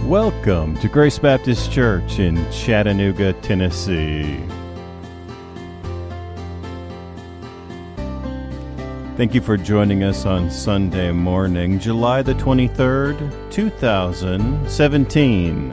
Welcome to Grace Baptist Church in Chattanooga, Tennessee. Thank you for joining us on Sunday morning, July the 23rd, 2017.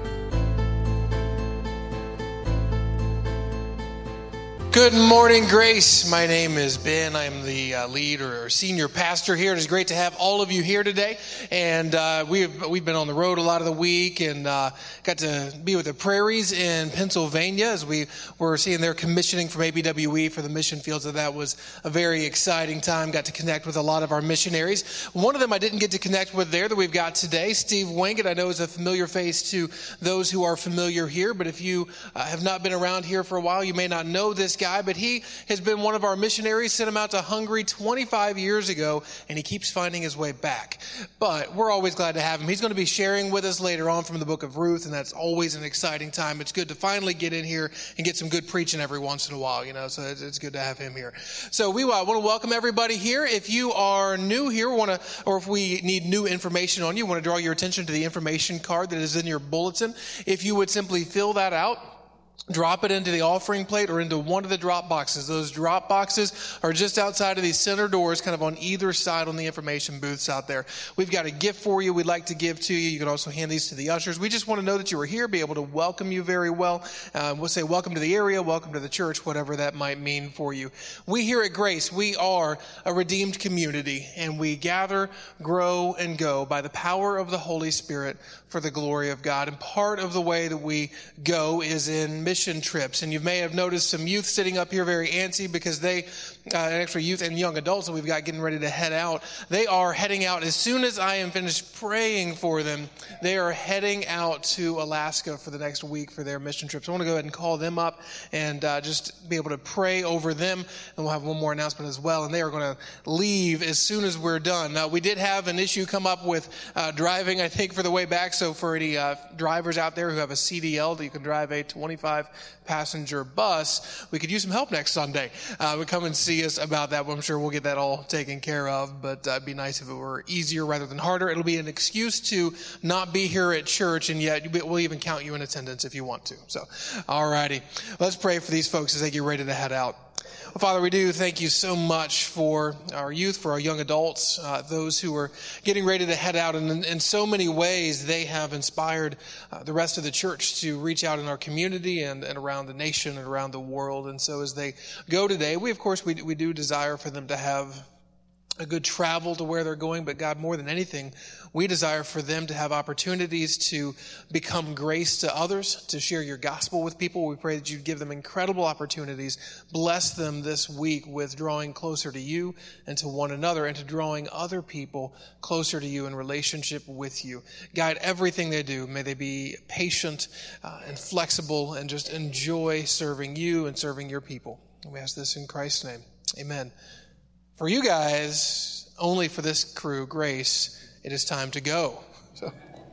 Good morning, Grace. My name is Ben. I'm the lead or senior pastor here. It is great to have all of you here today. And we've been on the road a lot of the week and got to be with the Prairies in Pennsylvania as we were seeing their commissioning from ABWE for the mission field. So that was a very exciting time. Got to connect with a lot of our missionaries. One of them I didn't get to connect with there that we've got today, Steve Wingate. I know is a familiar face to those who are familiar here. But if you have not been around here for a while, you may not know this guy. But he has been one of our missionaries, sent him out to Hungary 25 years ago, and he keeps finding his way back. But we're always glad to have him. He's going to be sharing with us later on from the book of Ruth, and that's always an exciting time. It's good to finally get in here and get some good preaching every once in a while, so it's good to have him here. So we want to welcome everybody here. If you are new here, or if we need new information on you, want to draw your attention to the information card that is in your bulletin. If you would simply fill that out, drop it into the offering plate or into one of the drop boxes. Those drop boxes are just outside of these center doors, kind of on either side on the information booths out there. We've got a gift for you we'd like to give to you. You can also hand these to the ushers. We just want to know that you are here, be able to welcome you very well. We'll say welcome to the area, welcome to the church, whatever that might mean for you. We here at Grace, we are a redeemed community, and we gather, grow, and go by the power of the Holy Spirit for the glory of God. And part of the way that we go is in mission trips. And you may have noticed some youth sitting up here very antsy because they, actually youth and young adults that we've got getting ready to head out. They are heading out as soon as I am finished praying for them. They are heading out to Alaska for the next week for their mission trips. I want to go ahead and call them up and just be able to pray over them. And we'll have one more announcement as well. And they are going to leave as soon as we're done. Now, we did have an issue come up with driving, I think, for the way back. So for any drivers out there who have a CDL that you can drive a 25-passenger bus, we could use some help next Sunday. Come and see us about that. I'm sure we'll get that all taken care of, but it'd be nice if it were easier rather than harder. It'll be an excuse to not be here at church, and yet we'll even count you in attendance if you want to. So, all righty. Let's pray for these folks as they get ready to head out. Well, Father, we do thank you so much for our youth, for our young adults, those who are getting ready to head out. And in so many ways, they have inspired the rest of the church to reach out in our community and around the nation and around the world. And so as they go today, we do desire for them to have a good travel to where they're going. But God, more than anything, we desire for them to have opportunities to become grace to others, to share your gospel with people. We pray that you'd give them incredible opportunities. Bless them this week with drawing closer to you and to one another, and to drawing other people closer to you in relationship with you. Guide everything they do. May they be patient and flexible and just enjoy serving you and serving your people. And we ask this in Christ's name. Amen. For you guys, only for this crew, Grace, it is time to go. So.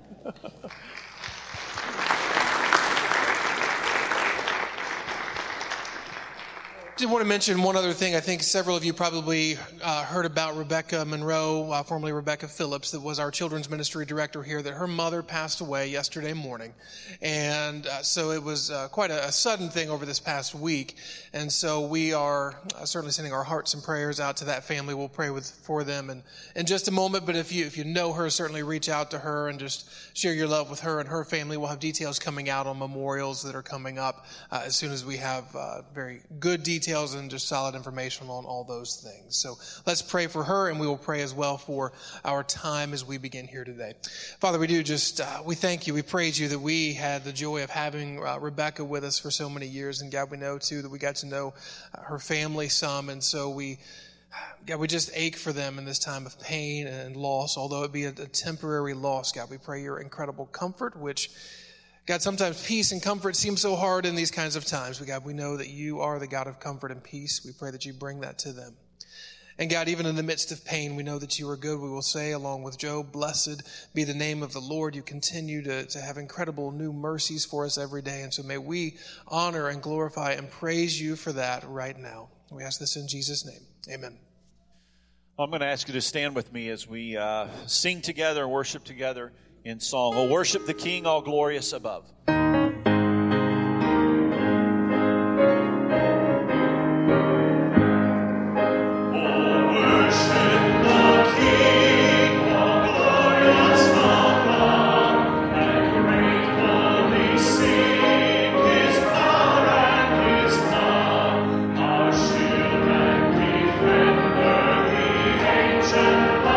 I did want to mention one other thing. I think several of you probably heard about Rebecca Monroe, formerly Rebecca Phillips, that was our children's ministry director here, that her mother passed away yesterday morning. And so it was quite a sudden thing over this past week. And so we are certainly sending our hearts and prayers out to that family. We'll pray for them in just a moment. But if you know her, certainly reach out to her and just share your love with her and her family. We'll have details coming out on memorials that are coming up as soon as we have very good details and just solid information on all those things. So let's pray for her, and we will pray as well for our time as we begin here today. Father, we do just, we thank you, we praise you that we had the joy of having Rebecca with us for so many years, and God, we know too that we got to know her family some, and so God, we just ache for them in this time of pain and loss, although it be a temporary loss. God, we pray your incredible comfort, which God, sometimes peace and comfort seem so hard in these kinds of times. But God, we know that you are the God of comfort and peace. We pray that you bring that to them. And God, even in the midst of pain, we know that you are good. We will say, along with Job, blessed be the name of the Lord. You continue to have incredible new mercies for us every day. And so may we honor and glorify and praise you for that right now. We ask this in Jesus' name. Amen. I'm going to ask you to stand with me as we sing together and worship together in song. Oh, worship the King, all glorious above.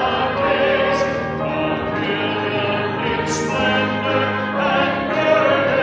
Splendor and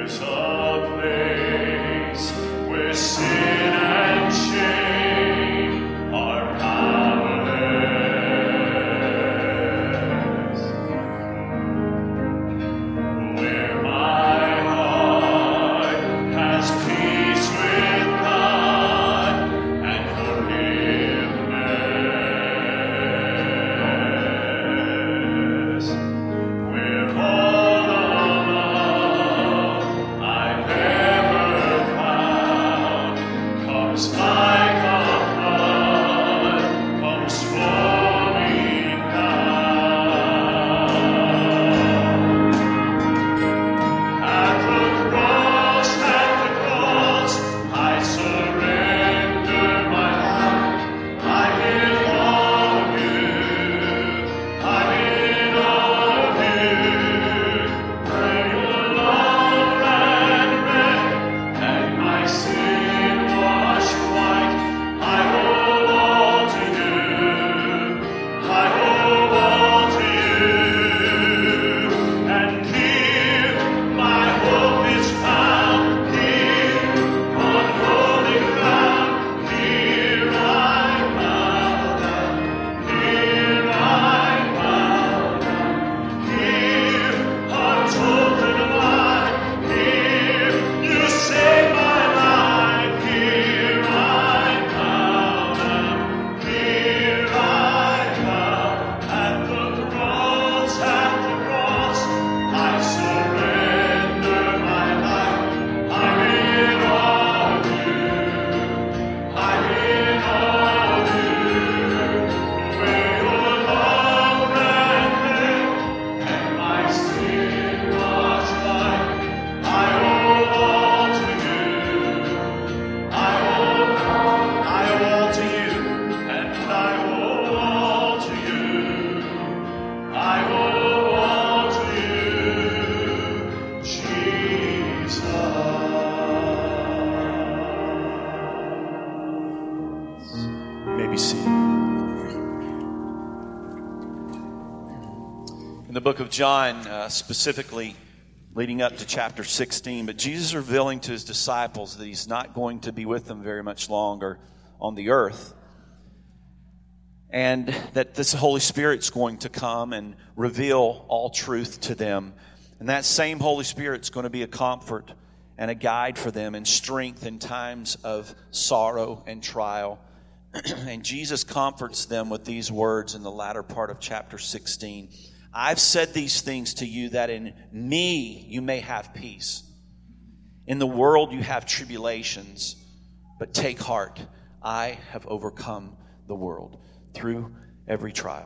In the book of John, specifically leading up to chapter 16, but Jesus is revealing to his disciples that he's not going to be with them very much longer on the earth, and that this Holy Spirit's going to come and reveal all truth to them. And that same Holy Spirit's going to be a comfort and a guide for them and strength in times of sorrow and trial. And Jesus comforts them with these words in the latter part of chapter 16. I've said these things to you that in me you may have peace. In the world you have tribulations, but take heart. I have overcome the world through every trial.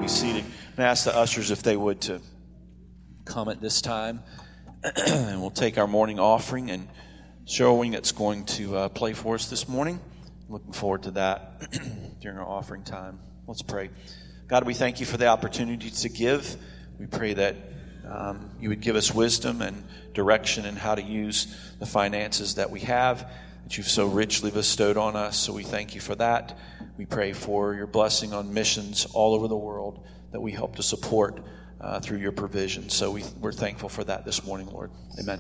be seated. I'm going to ask the ushers if they would to come at this time, and we'll take our morning offering, and Cheryl Wingett's going to play for us this morning. Looking forward to that during our offering time. Let's pray. God, we thank you for the opportunity to give. We pray that you would give us wisdom and direction in how to use the finances that we have, that you've so richly bestowed on us. So we thank you for that. We pray for your blessing on missions all over the world that we help to support through your provision. So we're thankful for that this morning, Lord. Amen.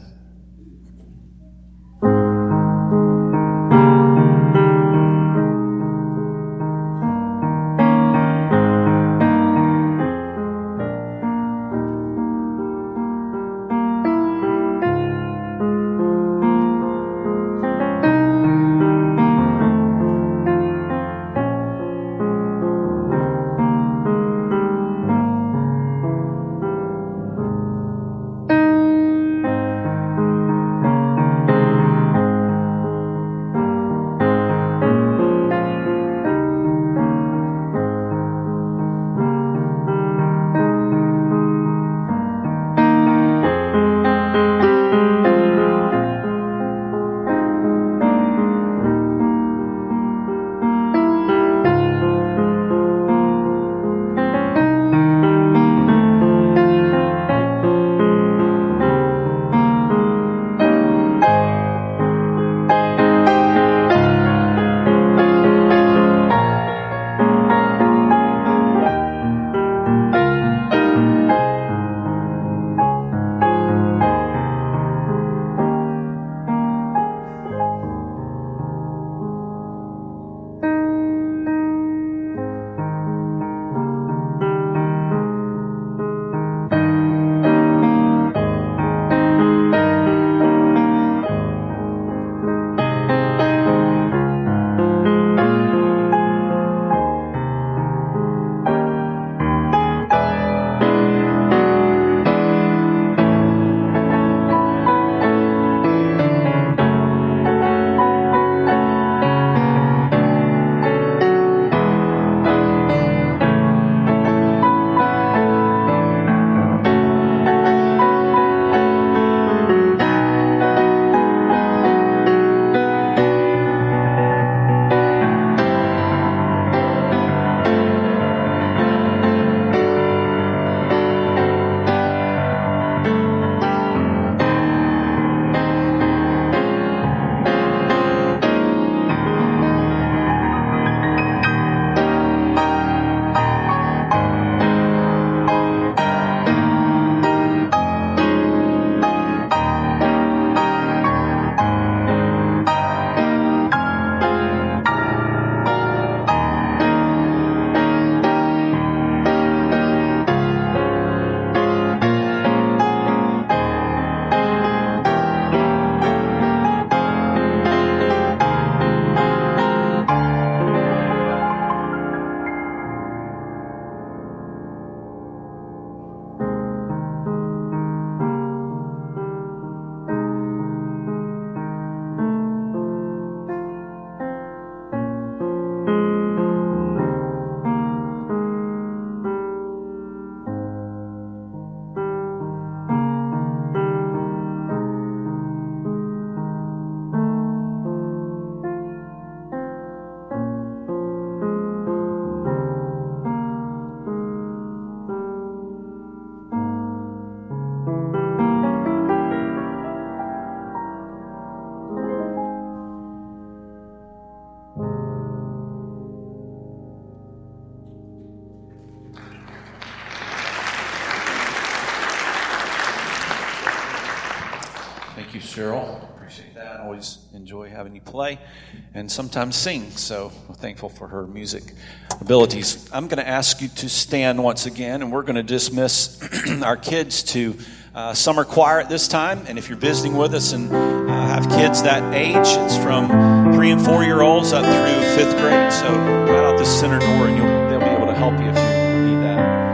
Thank you, Cheryl. Appreciate that. I always enjoy having you play and sometimes sing, so we're thankful for her music abilities. I'm going to ask you to stand once again, and we're going to dismiss our kids to summer choir at this time. And if you're visiting with us and have kids that age, it's from 3 and 4-year-olds up through 5th grade. So right out the center door, and they'll be able to help you if you need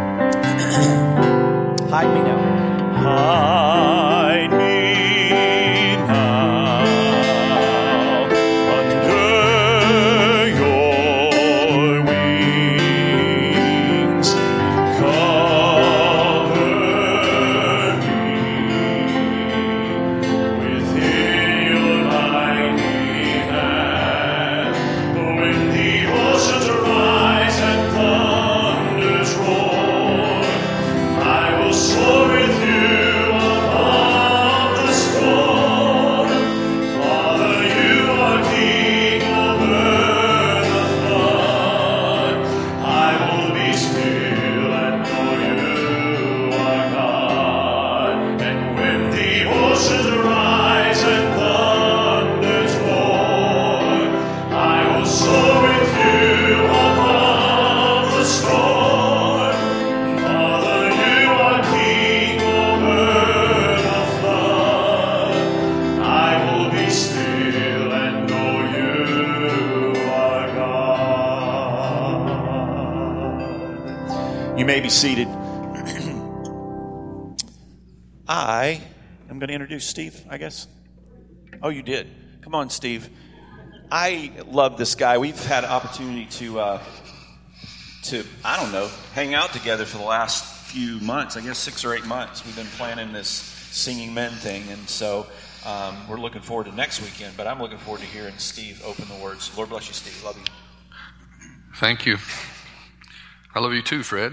that. Hide me now. Hide me. You may be seated. I am going to introduce Steve, I guess. Oh, you did. Come on, Steve. I love this guy. We've had an opportunity to I don't know, hang out together for the last few months. I guess 6 or 8 months. We've been planning this Singing Men thing, and so we're looking forward to next weekend. But I'm looking forward to hearing Steve open the words. Lord bless you, Steve. Love you. Thank you. I love you too, Fred.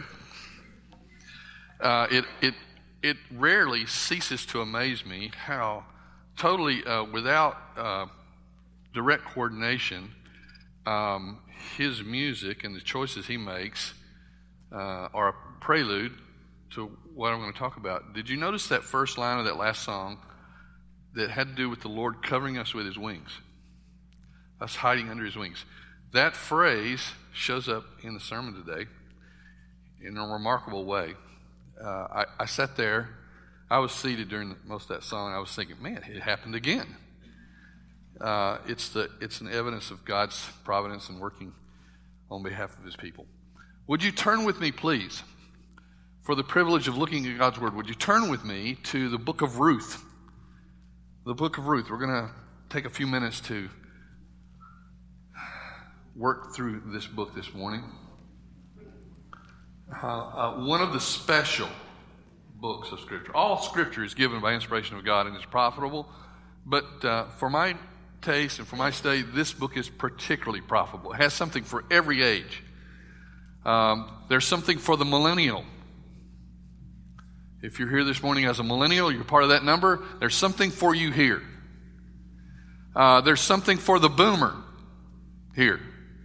It rarely ceases to amaze me how totally without direct coordination, his music and the choices he makes are a prelude to what I'm going to talk about. Did you notice that first line of that last song that had to do with the Lord covering us with his wings, us hiding under his wings? That phrase shows up in the sermon today in a remarkable way. I sat there. I was seated during most of that song. I was thinking, man, it happened again. It's an evidence of God's providence and working on behalf of his people. Would you turn with me, please, for the privilege of looking at God's Word? Would you turn with me to the book of Ruth? The book of Ruth. We're going to take a few minutes to work through this book this morning. One of the special books of Scripture. All Scripture is given by inspiration of God and is profitable, but for my taste and for my study, this book is particularly profitable. It has something for every age. There's something for the millennial. If you're here this morning as a millennial, you're part of that number, there's something for you here. There's something for the boomer here.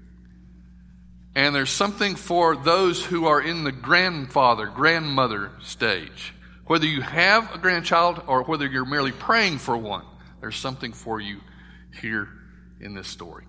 And there's something for those who are in the grandfather, grandmother stage. Whether you have a grandchild or whether you're merely praying for one, there's something for you here in this story.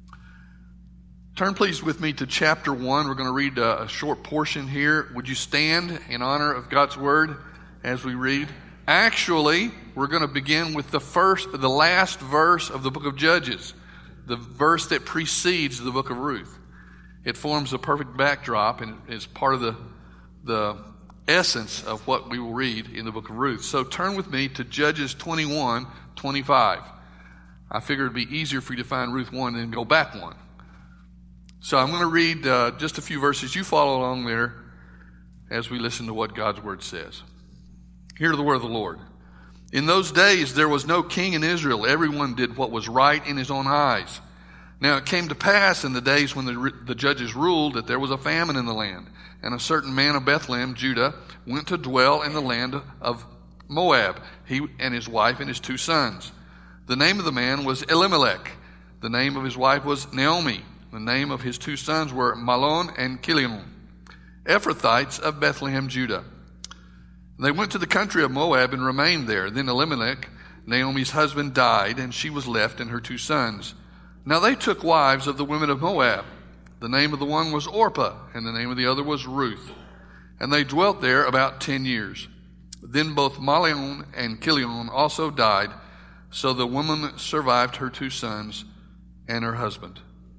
Turn please with me to chapter 1. We're going to read a short portion here. Would you stand in honor of God's Word as we read? Actually, we're going to begin with the last verse of the book of Judges, the verse that precedes the book of Ruth. It forms a perfect backdrop and is part of the essence of what we will read in the book of Ruth. So turn with me to Judges 21:25. I figured it'd be easier for you to find Ruth 1 and go back one. So I'm going to read just a few verses. You follow along there as we listen to what God's Word says. Hear the word of the Lord. In those days there was no king in Israel. Everyone did what was right in his own eyes. Now it came to pass in the days when the judges ruled that there was a famine in the land. And a certain man of Bethlehem, Judah, went to dwell in the land of Moab, he and his wife and his 2 sons. The name of the man was Elimelech. The name of his wife was Naomi. The name of his 2 sons were Mahlon and Chilion, Ephrathites of Bethlehem, Judah. They went to the country of Moab and remained there. Then Elimelech, Naomi's husband, died, and she was left and her 2 sons. Now they took wives of the women of Moab. The name of the one was Orpah, and the name of the other was Ruth. And they dwelt there about 10 years. Then both Mahlon and Chilion also died, so the woman survived her 2 sons and her husband.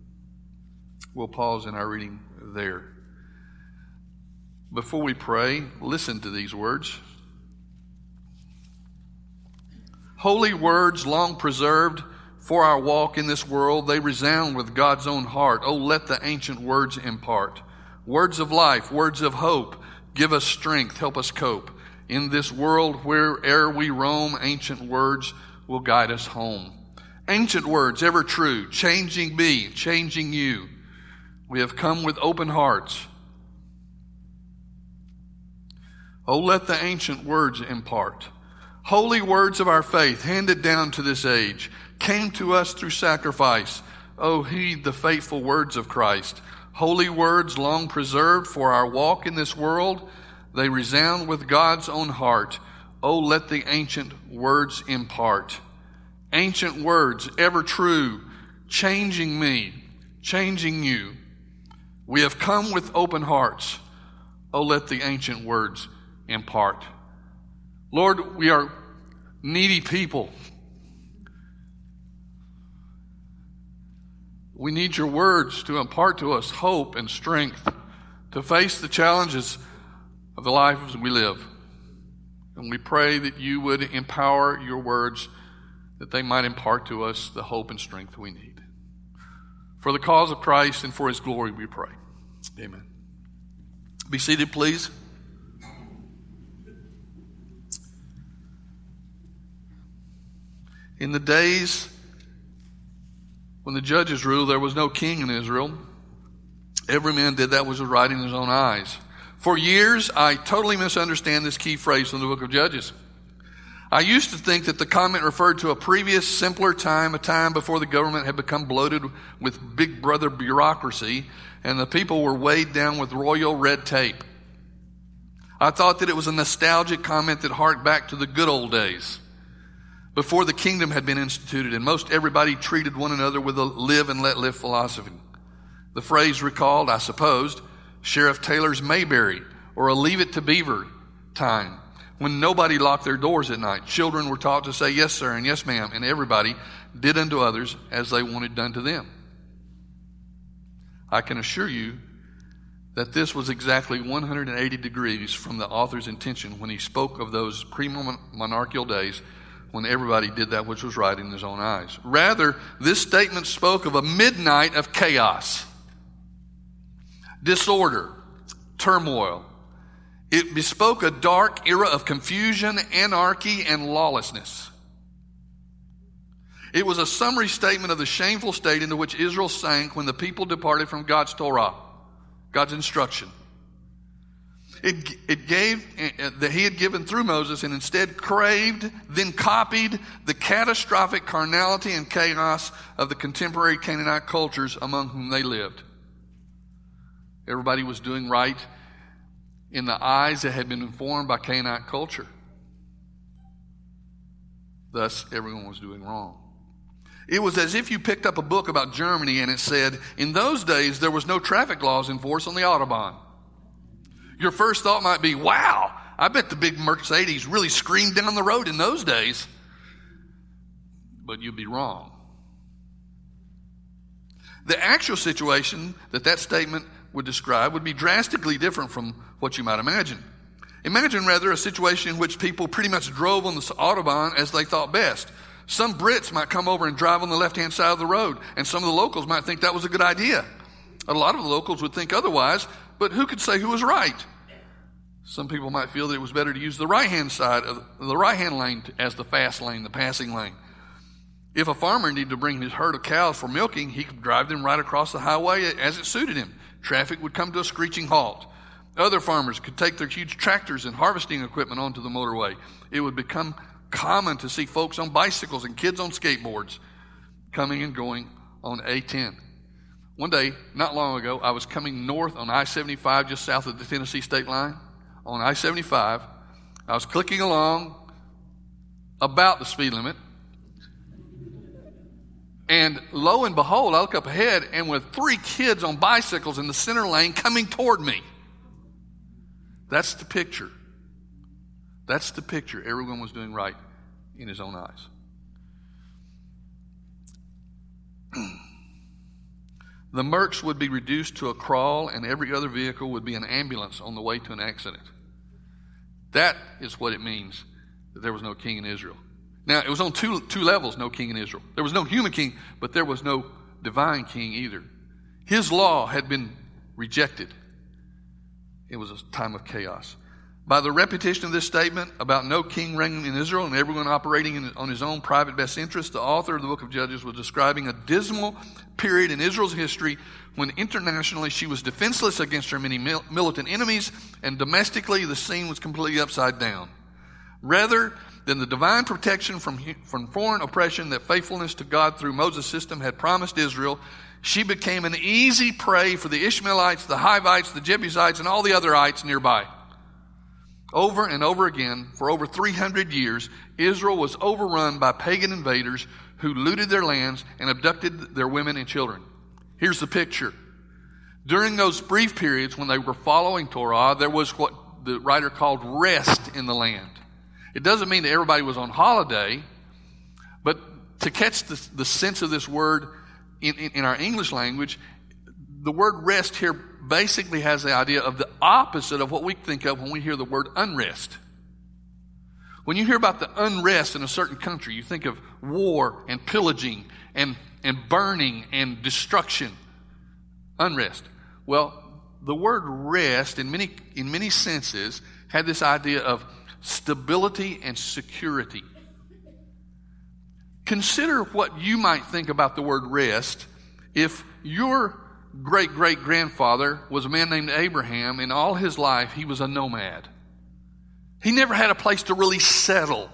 We'll pause in our reading there. Before we pray, listen to these words. Holy words long preserved for our walk in this world, they resound with God's own heart. Oh, let the ancient words impart. Words of life, words of hope, give us strength, help us cope. In this world where'er we roam, ancient words will guide us home. Ancient words, ever true, changing me, changing you. We have come with open hearts. Oh, let the ancient words impart. Holy words of our faith, handed down to this age, came to us through sacrifice. Oh, heed the faithful words of Christ. Holy words long preserved for our walk in this world, they resound with God's own heart. Oh, let the ancient words impart. Ancient words, ever true, changing me, changing you. We have come with open hearts. Oh, let the ancient words impart. Lord, we are needy people. We need your words to impart to us hope and strength to face the challenges of the lives we live. And we pray that you would empower your words, that they might impart to us the hope and strength we need. For the cause of Christ and for his glory we pray. Amen. Be seated, please. In the days when the judges ruled, there was no king in Israel. Every man did that which was right in his own eyes. For years, I totally misunderstand this key phrase from the book of Judges. I used to think that the comment referred to a previous, simpler time, a time before the government had become bloated with big brother bureaucracy and the people were weighed down with royal red tape. I thought that it was a nostalgic comment that harked back to the good old days, before the kingdom had been instituted and most everybody treated one another with a live and let live philosophy. The phrase recalled, I supposed, Sheriff Taylor's Mayberry or a Leave It to Beaver time, when nobody locked their doors at night. Children were taught to say yes, sir, and yes, ma'am, and everybody did unto others as they wanted done to them. I can assure you that this was exactly 180 degrees from the author's intention when he spoke of those pre-monarchical days when everybody did that which was right in his own eyes. Rather, this statement spoke of a midnight of chaos, disorder, turmoil. It bespoke a dark era of confusion, anarchy, and lawlessness. It was a summary statement of the shameful state into which Israel sank when the people departed from God's Torah, God's instruction. It gave that he had given through Moses and instead craved, then copied the catastrophic carnality and chaos of the contemporary Canaanite cultures among whom they lived. Everybody was doing right in the eyes that had been informed by Canaanite culture. Thus, everyone was doing wrong. It was as if you picked up a book about Germany and it said, in those days there was no traffic laws in force on the Autobahn. Your first thought might be, wow, I bet the big Mercedes really screamed down the road in those days. But you'd be wrong. The actual situation that statement would describe would be drastically different from what you might imagine. Imagine rather a situation in which people pretty much drove on the Autobahn as they thought best. Some Brits might come over and drive on the left-hand side of the road, and some of the locals might think that was a good idea. A lot of the locals would think otherwise, but who could say who was right? Some people might feel that it was better to use the right-hand side of the right-hand lane as the fast lane, the passing lane. If a farmer needed to bring his herd of cows for milking, he could drive them right across the highway as it suited him. Traffic would come to a screeching halt. Other farmers could take their huge tractors and harvesting equipment onto the motorway. It would become common to see folks on bicycles and kids on skateboards coming and going on A10. One day, not long ago, I was coming north on I-75 just south of the Tennessee state line. On I-75, I was clicking along about the speed limit. And lo and behold, I look up ahead and with 3 kids on bicycles in the center lane coming toward me. That's the picture. That's the picture. Everyone was doing right in his own eyes. The Mercs would be reduced to a crawl, and every other vehicle would be an ambulance on the way to an accident. That is what it means that there was no king in Israel. Now, it was on two levels, no king in Israel. There was no human king, but there was no divine king either. His law had been rejected. It was a time of chaos. By the repetition of this statement about no king reigning in Israel and everyone operating on his own private best interest, the author of the book of Judges was describing a dismal period in Israel's history when internationally she was defenseless against her many militant enemies, and domestically the scene was completely upside down. Rather than the divine protection from foreign oppression that faithfulness to God through Moses' system had promised Israel, she became an easy prey for the Ishmaelites, the Hivites, the Jebusites, and all the other ites nearby. Over and over again, for over 300 years, Israel was overrun by pagan invaders who looted their lands and abducted their women and children. Here's the picture. During those brief periods when they were following Torah, there was what the writer called rest in the land. It doesn't mean that everybody was on holiday, but to catch the sense of this word in our English language, the word rest here basically has the idea of the opposite of what we think of when we hear the word unrest. When you hear about the unrest in a certain country, you think of war and pillaging and burning and destruction. Unrest. Well, the word rest in many senses had this idea of stability and security. Consider what you might think about the word rest if your great-great-grandfather was a man named Abraham, and all his life he was a nomad. He never had a place to really settle.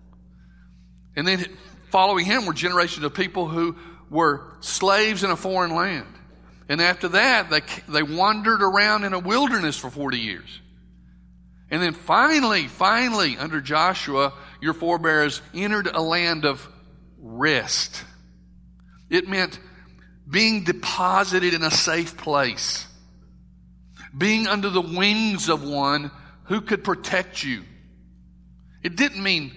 And then following him were generations of people who were slaves in a foreign land. And after that, they wandered around in a wilderness for 40 years. And then finally, under Joshua, your forebears entered a land of rest. It meant being deposited in a safe place, being under the wings of one who could protect you. It didn't mean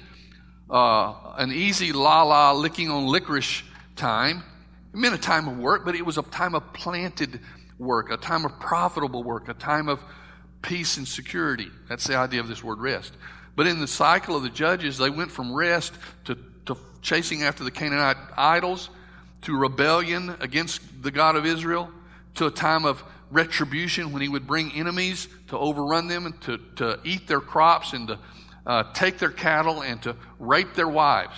an easy la-la licking on licorice time. It meant a time of work, but it was a time of planted work, a time of profitable work, a time of peace and security. That's the idea of this word rest. But in the cycle of the Judges, they went from rest to chasing after the Canaanite idols, to rebellion against the God of Israel, to a time of retribution when he would bring enemies to overrun them and to eat their crops and to take their cattle and to rape their wives.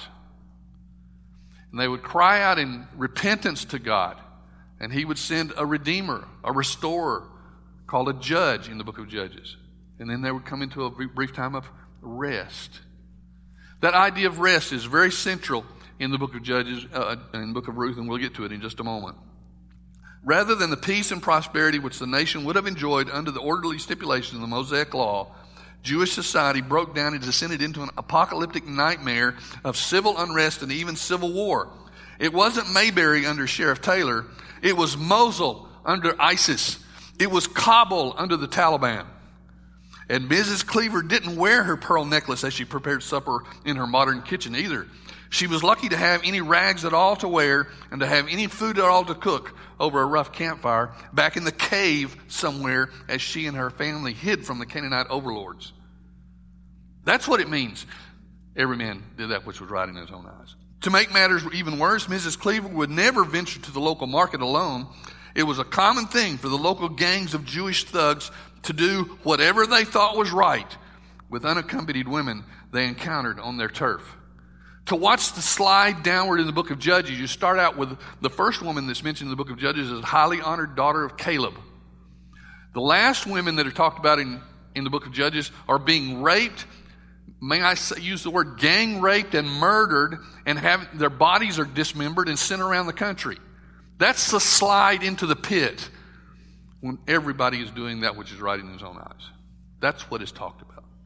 And they would cry out in repentance to God, and he would send a redeemer, a restorer, called a judge in the book of Judges. And then they would come into a brief time of rest. That idea of rest is very central in the book of Judges, in the book of Ruth, and we'll get to it in just a moment. Rather than the peace and prosperity which the nation would have enjoyed under the orderly stipulations of the Mosaic Law, Jewish society broke down and descended into an apocalyptic nightmare of civil unrest and even civil war. It wasn't Mayberry under Sheriff Taylor. It was Mosul under ISIS. It was Kabul under the Taliban. And Mrs. Cleaver didn't wear her pearl necklace as she prepared supper in her modern kitchen either. She was lucky to have any rags at all to wear and to have any food at all to cook over a rough campfire back in the cave somewhere as she and her family hid from the Canaanite overlords. That's what it means. Every man did that which was right in his own eyes. To make matters even worse, Mrs. Cleaver would never venture to the local market alone. It was a common thing for the local gangs of Jewish thugs to do whatever they thought was right with unaccompanied women they encountered on their turf. To watch the slide downward in the book of Judges, you start out with the first woman that's mentioned in the book of Judges as a highly honored daughter of Caleb. The last women that are talked about in the book of Judges are being raped, may I use the word gang raped and murdered, and their bodies are dismembered and sent around the country. That's the slide into the pit when everybody is doing that which is right in his own eyes. That's what is talked about.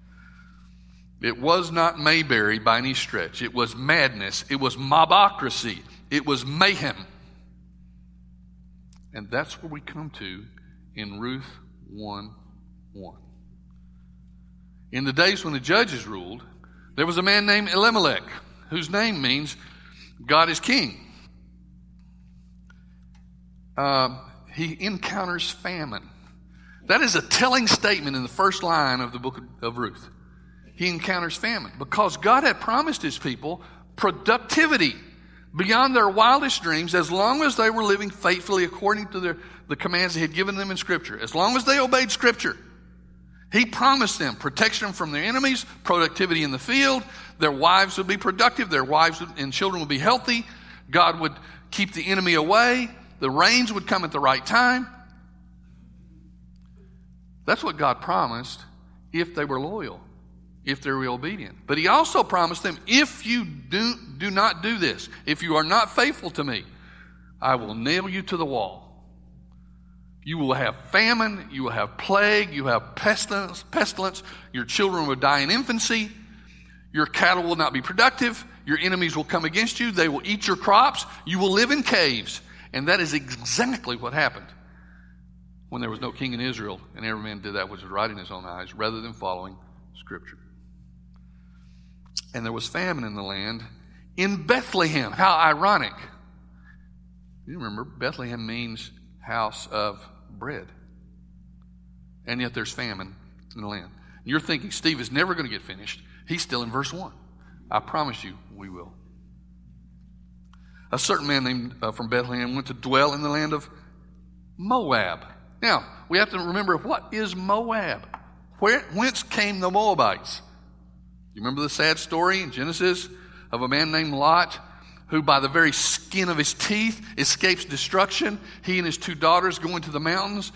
It was not Mayberry by any stretch. It was madness. It was mobocracy. It was mayhem. And that's where we come to in Ruth 1:1. In the days when the judges ruled, there was a man named Elimelech, whose name means God is king. He encounters famine. That is a telling statement in the first line of the book of Ruth. He encounters famine because God had promised his people productivity beyond their wildest dreams as long as they were living faithfully according to the commands he had given them in Scripture. As long as they obeyed Scripture, he promised them protection from their enemies, productivity in the field. Their wives would be productive. Their wives and children would be healthy. God would keep the enemy away. The rains would come at the right time. That's what God promised if they were loyal, if they were obedient. But he also promised them, if you do not do this, if you are not faithful to me, I will nail you to the wall. You will have famine, you will have plague, you will have pestilence, your children will die in infancy, your cattle will not be productive, your enemies will come against you, they will eat your crops, you will live in caves. And that is exactly what happened when there was no king in Israel and every man did that which was right in his own eyes rather than following Scripture. And there was famine in the land in Bethlehem. How ironic. You remember, Bethlehem means house of bread. And yet there's famine in the land. And you're thinking Steve is never going to get finished. He's still in verse 1. I promise you we will. A certain man named from Bethlehem went to dwell in the land of Moab. Now, we have to remember, what is Moab? Whence came the Moabites? You remember the sad story in Genesis of a man named Lot, who by the very skin of his teeth escapes destruction? He and his 2 daughters go into the mountains.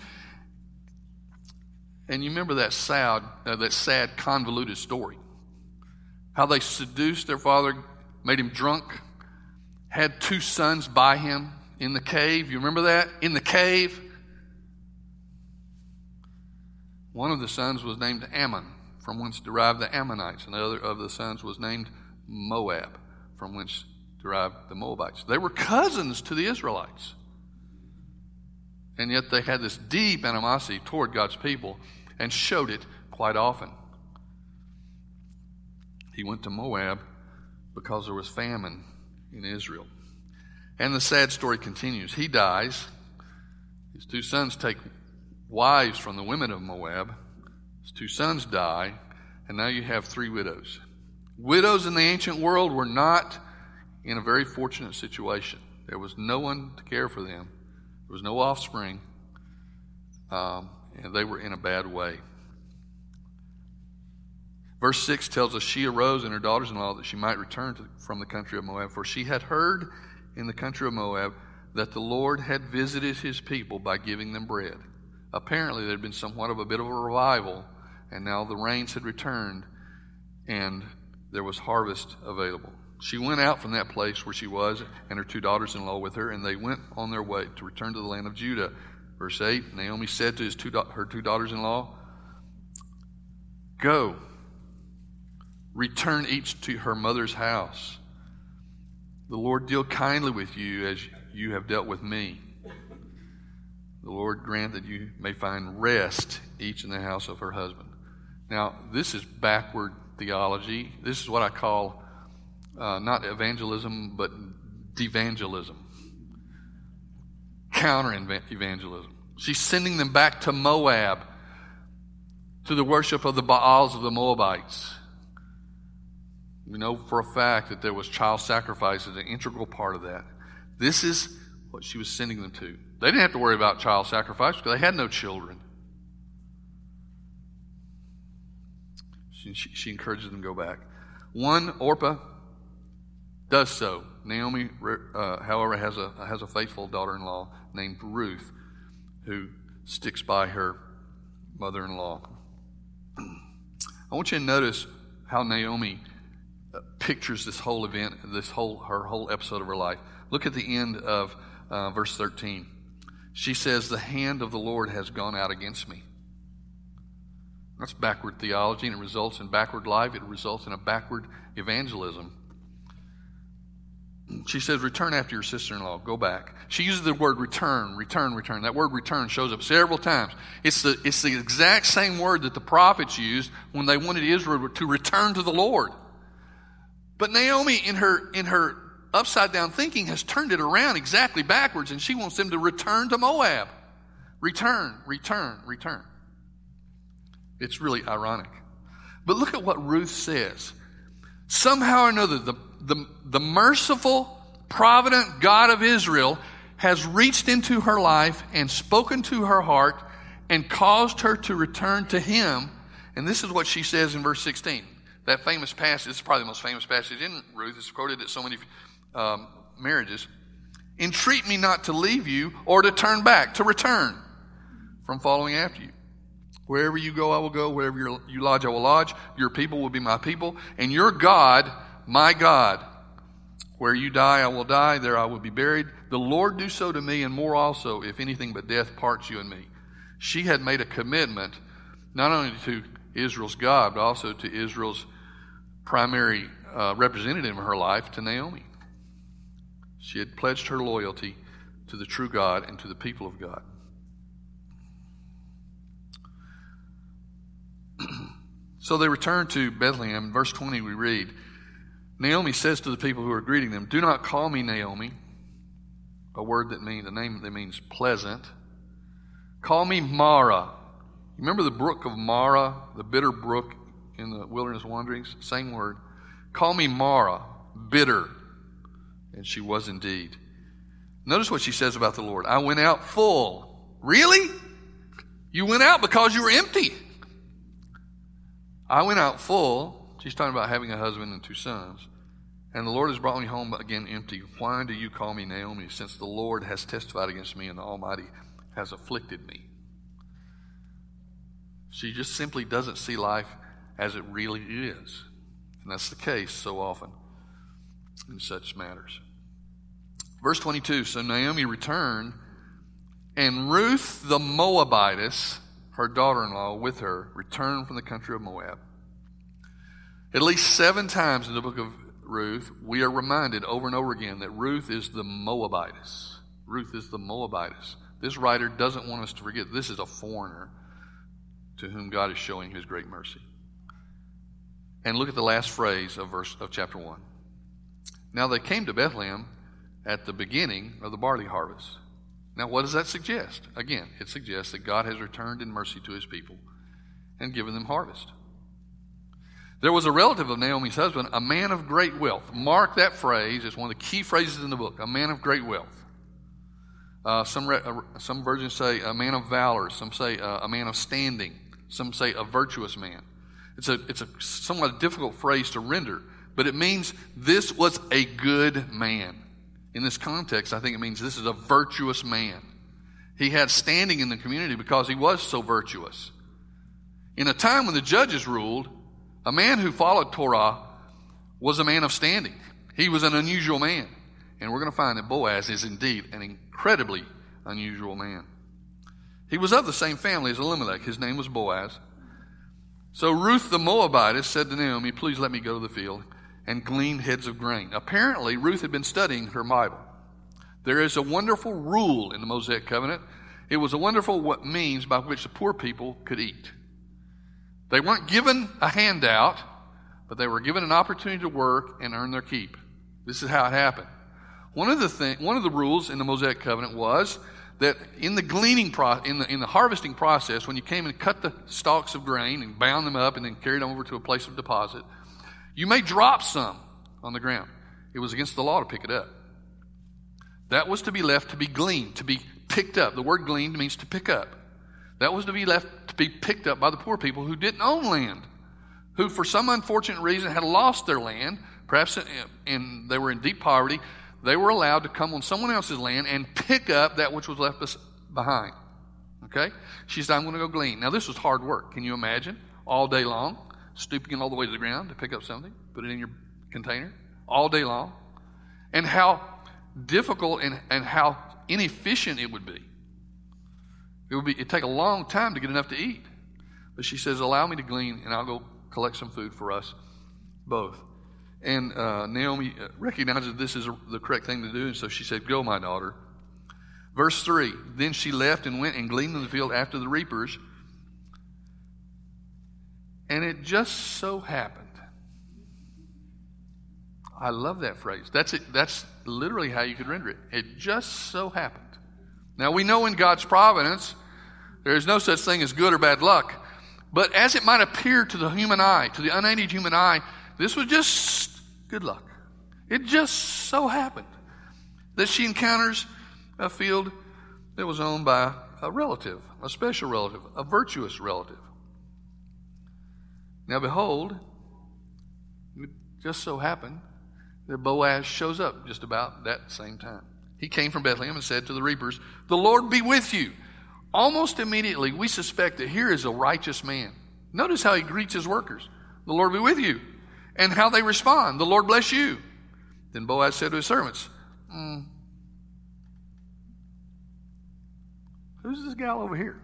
And you remember that sad, convoluted story. How they seduced their father, made him drunk, had 2 sons by him in the cave. You remember that? In the cave. One of the sons was named Ammon, from whence derived the Ammonites. And the other of the sons was named Moab, from whence derived the Moabites. They were cousins to the Israelites. And yet they had this deep animosity toward God's people and showed it quite often. He went to Moab because there was famine in Israel. And the sad story continues. He dies. His 2 sons take wives from the women of Moab. His 2 sons die. And now you have 3 widows. Widows in the ancient world were not in a very fortunate situation. There was no one to care for them. There was no offspring. And they were in a bad way. Verse 6 tells us, she arose and her daughters-in-law that she might return from the country of Moab, for she had heard in the country of Moab that the Lord had visited his people by giving them bread. Apparently there had been somewhat of a bit of a revival, and now the rains had returned, and there was harvest available. She went out from that place where she was, and her 2 daughters-in-law with her, and they went on their way to return to the land of Judah. Verse 8, Naomi said to her 2 daughters-in-law, go, return each to her mother's house. The Lord deal kindly with you as you have dealt with me. The Lord grant that you may find rest each in the house of her husband. Now, this is backward theology. This is what I call not evangelism, but devangelism. Counter-evangelism. She's sending them back to Moab, to the worship of the Baals of the Moabites. We know for a fact that there was child sacrifice as an integral part of that. This is what she was sending them to. They didn't have to worry about child sacrifice because they had no children. She encourages them to go back. One, Orpah, does so. Naomi, however, has a faithful daughter-in-law named Ruth, who sticks by her mother-in-law. I want you to notice how Naomi pictures this whole event, her whole episode of her life. Look at the end of verse 13. She says, the hand of the Lord has gone out against me. That's backward theology, and it results in backward life. It results in a backward evangelism. She says, return after your sister-in-law. Go back. She uses the word return, return, return. That word return shows up several times. It's the exact same word that the prophets used when they wanted Israel to return to the Lord. But Naomi, in her upside-down thinking, has turned it around exactly backwards, and she wants them to return to Moab. Return, return, return. It's really ironic. But look at what Ruth says. Somehow or another, the merciful, provident God of Israel has reached into her life and spoken to her heart and caused her to return to him. And this is what she says in verse 16. That famous passage, this is probably the most famous passage in Ruth. It's quoted at so many marriages. Entreat me not to leave you or to turn back, to return from following after you. Wherever you go, I will go. Wherever you lodge, I will lodge. Your people will be my people, and your God, my God. Where you die, I will die. There I will be buried. The Lord do so to me, and more also, if anything but death parts you and me. She had made a commitment, not only to Israel's God, but also to Israel's primary representative in her life, to Naomi. She had pledged her loyalty to the true God and to the people of God. So they return to Bethlehem. In verse 20 we read, Naomi says to the people who are greeting them, do not call me Naomi, a word that means, a name that means pleasant. Call me Mara. Remember the brook of Mara, the bitter brook in the wilderness wanderings? Same word. Call me Mara, bitter. And she was indeed. Notice what she says about the Lord. I went out full. Really? You went out because you were empty. I went out full. She's talking about having a husband and 2 sons. And the Lord has brought me home again empty. Why do you call me Naomi, since the Lord has testified against me and the Almighty has afflicted me? She just simply doesn't see life as it really is. And that's the case so often in such matters. Verse 22, so Naomi returned, and Ruth the Moabitess, her daughter-in-law, with her, returned from the country of Moab. At least 7 times in the book of Ruth, we are reminded over and over again that Ruth is the Moabitess. Ruth is the Moabitess. This writer doesn't want us to forget this is a foreigner to whom God is showing his great mercy. And look at the last phrase of chapter 1. Now they came to Bethlehem at the beginning of the barley harvest. Now what does that suggest? Again, it suggests that God has returned in mercy to his people and given them harvest. There was a relative of Naomi's husband, a man of great wealth. Mark that phrase. It's one of the key phrases in the book, a man of great wealth. Some versions say a man of valor. Some say a man of standing. Some say a virtuous man. It's a somewhat difficult phrase to render, but it means this was a good man. In this context, I think it means this is a virtuous man. He had standing in the community because he was so virtuous. In a time when the judges ruled, a man who followed Torah was a man of standing. He was an unusual man. And we're going to find that Boaz is indeed an incredibly unusual man. He was of the same family as Elimelech. His name was Boaz. So Ruth the Moabitess said to Naomi, please let me go to the field and glean heads of grain. Apparently, Ruth had been studying her Bible. There is a wonderful rule in the Mosaic covenant. It was a wonderful means by which the poor people could eat. They weren't given a handout, but they were given an opportunity to work and earn their keep. This is how it happened. One of the rules in the Mosaic covenant was that in the gleaning in the harvesting process, when you came and cut the stalks of grain and bound them up and then carried them over to a place of deposit, you may drop some on the ground. It was against the law to pick it up. That was to be left to be gleaned, to be picked up. The word gleaned means to pick up. That was to be left to be picked up by the poor people who didn't own land, who for some unfortunate reason had lost their land, perhaps and they were in deep poverty. They were allowed to come on someone else's land and pick up that which was left behind. Okay? She said, I'm going to go glean. Now, this was hard work. Can you imagine? All day long, stooping all the way to the ground to pick up something, put it in your container, all day long. And how difficult and how inefficient it would be. It'd take a long time to get enough to eat. But she says, allow me to glean, and I'll go collect some food for us both. And Naomi recognizes this is the correct thing to do, and so she said, go, my daughter. Verse 3, then she left and went and gleaned in the field after the reapers. And it just so happened. I love that phrase. That's it. That's literally how you could render it. It just so happened. Now, we know in God's providence, there is no such thing as good or bad luck. But as it might appear to the human eye, to the unaided human eye, this was just good luck. It just so happened that she encounters a field that was owned by a relative, a special relative, a virtuous relative. Now, behold, it just so happened that Boaz shows up just about that same time. He came from Bethlehem and said to the reapers, the Lord be with you. Almost immediately, we suspect that here is a righteous man. Notice how he greets his workers. The Lord be with you. And how they respond. The Lord bless you. Then Boaz said to his servants, who's this gal over here?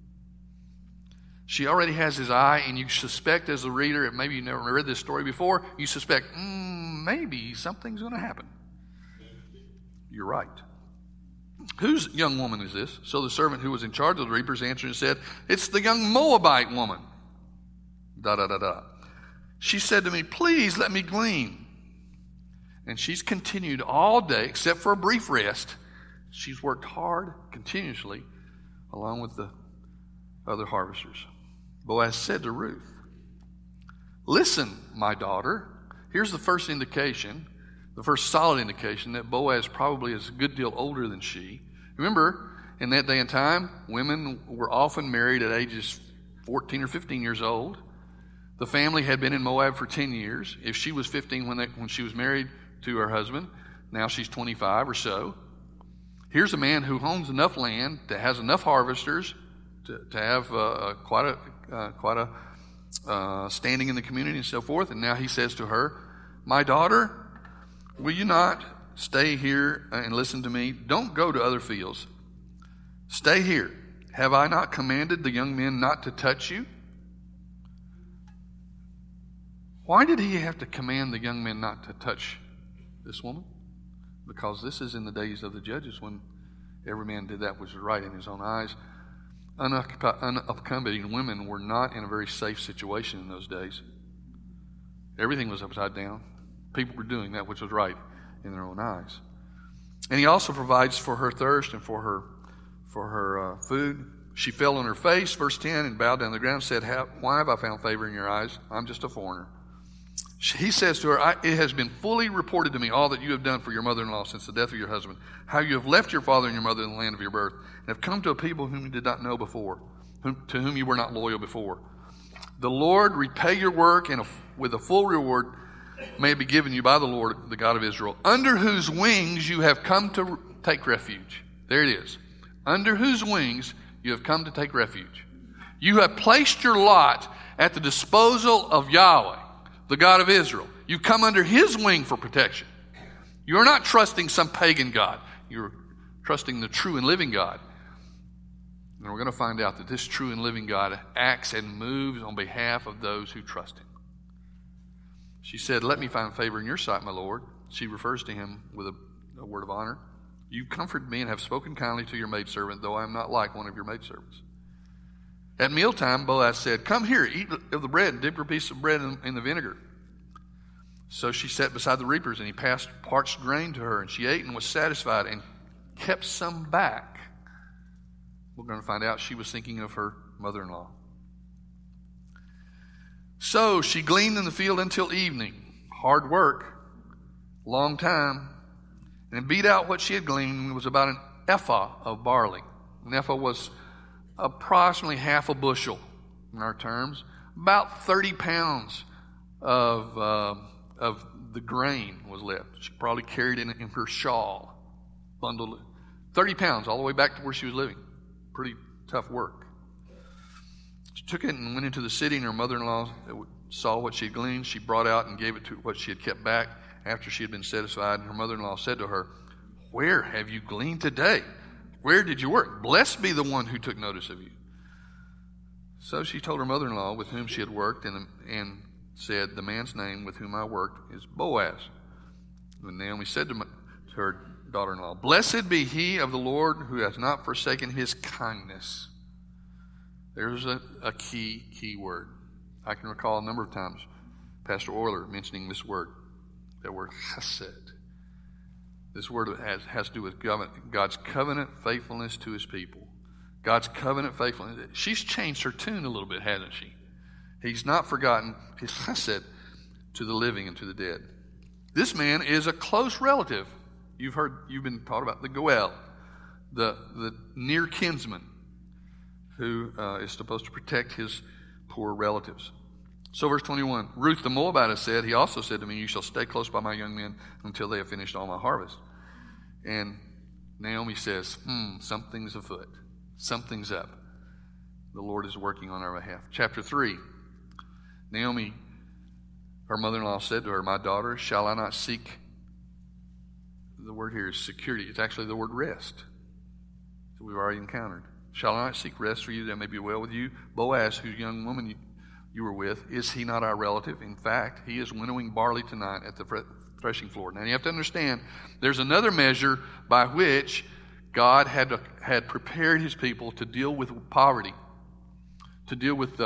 She already has his eye, and you suspect as a reader, and maybe you never read this story before, you suspect, maybe something's going to happen. You're right. Whose young woman is this? So the servant who was in charge of the reapers answered and said, it's the young Moabite woman. She said to me, please let me glean. And she's continued all day, except for a brief rest. She's worked hard continuously along with the other harvesters. Boaz said to Ruth, "Listen, my daughter." Here's the first indication, the first solid indication that Boaz probably is a good deal older than she. Remember, in that day and time, women were often married at ages 14 or 15 years old. The family had been in Moab for 10 years. If she was 15 when she was married to her husband, now she's 25 or so. Here's a man who owns enough land, that has enough harvesters to have quite a standing in the community and so forth. And now he says to her, "My daughter, will you not stay here and listen to me? Don't go to other fields. Stay here. Have I not commanded the young men not to touch you?" Why did he have to command the young men not to touch this woman? Because this is in the days of the judges when every man did that which was right in his own eyes. Unaccompanied women were not in a very safe situation in those days. Everything was upside down. People were doing that which was right in their own eyes. And he also provides for her thirst and for her food. She fell on her face, verse 10, and bowed down to the ground and said, "Why have I found favor in your eyes? I'm just a foreigner." He says to her, "It has been fully reported to me all that you have done for your mother-in-law since the death of your husband, how you have left your father and your mother in the land of your birth, and have come to a people whom you did not know before, to whom you were not loyal before. The Lord repay your work, and with a full reward may it be given you by the Lord, the God of Israel, under whose wings you have come to take refuge." There it is. Under whose wings you have come to take refuge. You have placed your lot at the disposal of Yahweh, the God of Israel. You come under his wing for protection. You're not trusting some pagan god. You're trusting the true and living God. And we're going to find out that this true and living God acts and moves on behalf of those who trust him. She said, "Let me find favor in your sight, my Lord." She refers to him with a word of honor. "You comforted me and have spoken kindly to your maidservant, though I am not like one of your maidservants." At mealtime, Boaz said, "Come here, eat of the bread, and dip your piece of bread in the vinegar." So she sat beside the reapers, and he passed parched grain to her, and she ate and was satisfied and kept some back. We're going to find out she was thinking of her mother-in-law. So she gleaned in the field until evening. Hard work, long time, and beat out what she had gleaned. It was about an ephah of barley. An ephah was approximately half a bushel in our terms, about 30 pounds of the grain was left. She probably carried it in her shawl, bundled it. 30 pounds all the way back to where she was living. Pretty tough work. She took it and went into the city, and her mother-in-law saw what she had gleaned. She brought out and gave it to what she had kept back after she had been satisfied. And her mother-in-law said to her, "Where have you gleaned today? Where did you work? Blessed be the one who took notice of you." So she told her mother-in-law with whom she had worked and said, "The man's name with whom I worked is Boaz." And Naomi said to her daughter-in-law, "Blessed be he of the Lord who has not forsaken his kindness." There's a key word. I can recall a number of times Pastor Euler mentioning this word, that word chesed. This word has to do with God's covenant faithfulness to his people. God's covenant faithfulness. She's changed her tune a little bit, hasn't she? He's not forgotten his chesed to the living and to the dead. This man is a close relative. You've been taught about the Goel, the near kinsman who is supposed to protect his poor relatives. So verse 21, Ruth the Moabitess said, "He also said to me, you shall stay close by my young men until they have finished all my harvest." And Naomi says, something's afoot. Something's up. The Lord is working on our behalf. Chapter 3, Naomi, her mother-in-law, said to her, "My daughter, shall I not seek," the word here is security. It's actually the word rest that we've already encountered. "Shall I not seek rest for you that may be well with you? Boaz, whose young woman you were with, is he not our relative? In fact, he is winnowing barley tonight at the threshing floor." Now you have to understand, there's another measure by which God had prepared his people to deal with poverty, to deal with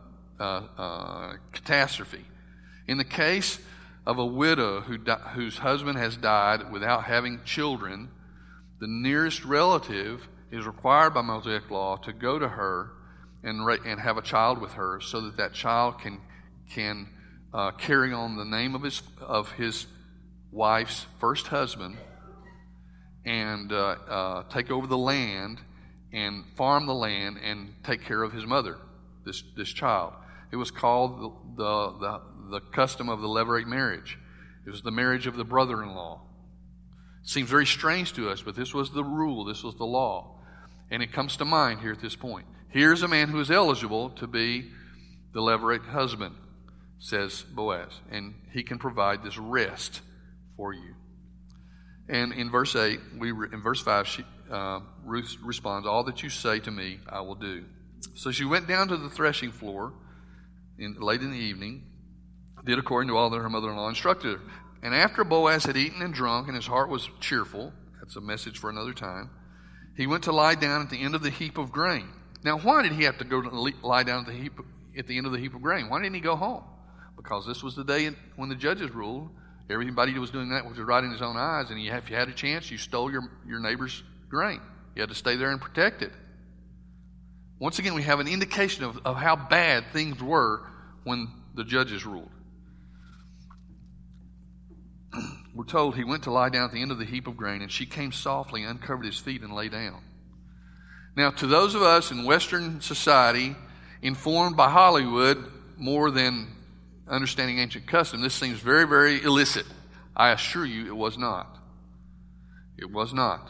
catastrophe. In the case of a widow whose husband has died without having children, the nearest relative is required by Mosaic law to go to her and have a child with her, so that that child can carry on the name of his wife's first husband and take over the land and farm the land and take care of his mother, this child. It was called the custom of the levirate marriage. It was the marriage of the brother-in-law. It seems very strange to us, but this was the rule, this was the law. And it comes to mind here at this point. Here's a man who is eligible to be the levirate husband, says Boaz, and he can provide this rest for you. And in verse 8, in verse 5, Ruth responds, "All that you say to me, I will do." So she went down to the threshing floor late in the evening, did according to all that her mother-in-law instructed her. And after Boaz had eaten and drunk, and his heart was cheerful, that's a message for another time, he went to lie down at the end of the heap of grain. Now, why did he have to go to lie down at the end of the heap of grain? Why didn't he go home? Because this was the day when the judges ruled. Everybody was doing that was right in his own eyes, and if you had a chance, you stole your neighbor's grain. You had to stay there and protect it. Once again, we have an indication of how bad things were when the judges ruled. We're told he went to lie down at the end of the heap of grain, and she came softly, uncovered his feet, and lay down. Now, to those of us in Western society, informed by Hollywood more than understanding ancient custom, this seems very, very illicit. I assure you it was not. It was not.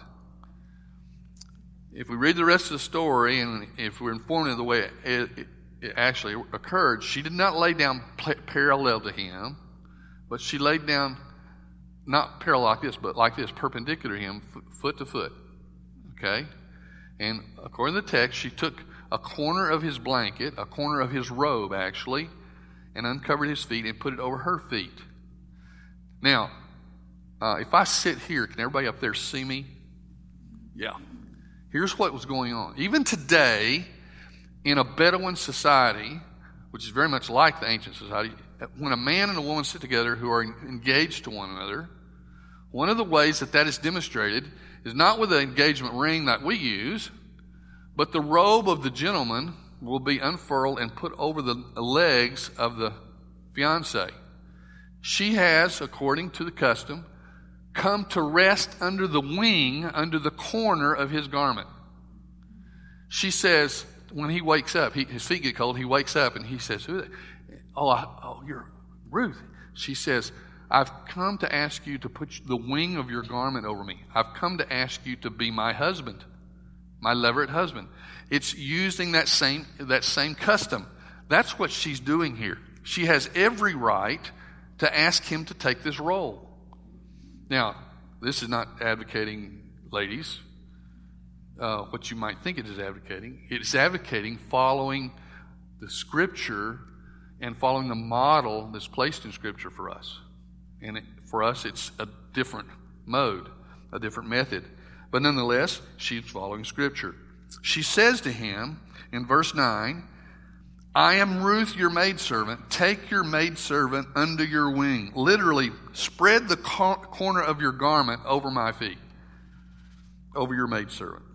If we read the rest of the story, and if we're informed of the way it actually occurred, she did not lay down parallel to him, but she laid down not parallel like this, but like this, perpendicular to him, foot to foot. Okay? And according to the text, she took a corner of his blanket, a corner of his robe actually, and uncovered his feet and put it over her feet. Now, if I sit here, can everybody up there see me? Yeah. Here's what was going on. Even today, in a Bedouin society, which is very much like the ancient society, when a man and a woman sit together who are engaged to one another, one of the ways that is demonstrated is not with the engagement ring that we use, but the robe of the gentleman will be unfurled and put over the legs of the fiancé. She has, according to the custom, come to rest under the wing, under the corner of his garment. She says, when he wakes up, his feet get cold, he wakes up and he says, "Who? Oh, you're Ruth." She says, "I've come to ask you to put the wing of your garment over me. I've come to ask you to be my husband, my levirate husband." It's using that same custom. That's what she's doing here. She has every right to ask him to take this role. Now, this is not advocating, ladies, what you might think it is advocating. It's advocating following the Scripture and following the model that's placed in Scripture for us. And for us, it's a different mode, a different method. But nonetheless, she's following Scripture. She says to him in verse 9, "I am Ruth, your maidservant. Take your maidservant under your wing." Literally, spread the corner of your garment over my feet, over your maidservant.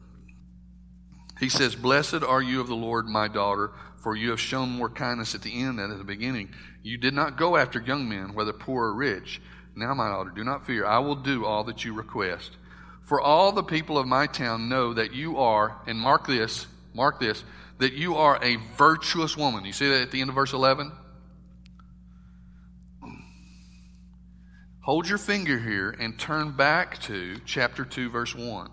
He says, "Blessed are you of the Lord, my daughter, for you have shown more kindness at the end than at the beginning. You did not go after young men, whether poor or rich. Now, my daughter, do not fear. I will do all that you request. For all the people of my town know that you are," and mark this, that you are a virtuous woman. You see that at the end of verse 11? Hold your finger here and turn back to chapter 2, verse 1.